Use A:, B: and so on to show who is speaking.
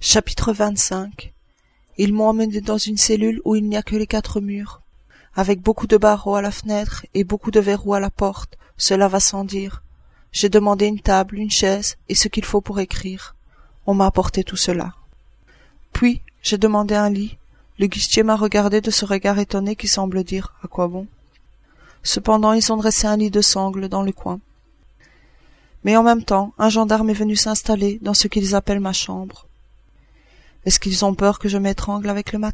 A: Chapitre 25. Ils m'ont emmené dans une cellule où il n'y a que les 4 murs, avec beaucoup de barreaux à la fenêtre et beaucoup de verrous à la porte, cela va sans dire. J'ai demandé une table, une chaise et ce qu'il faut pour écrire. On m'a apporté tout cela. Puis, j'ai demandé un lit. Le guichetier m'a regardé de ce regard étonné qui semble dire « À quoi bon ?» Cependant, ils ont dressé un lit de sangle dans le coin. Mais en même temps, un gendarme est venu s'installer dans ce qu'ils appellent ma chambre. Est-ce qu'ils ont peur que je m'étrangle avec le matelas ?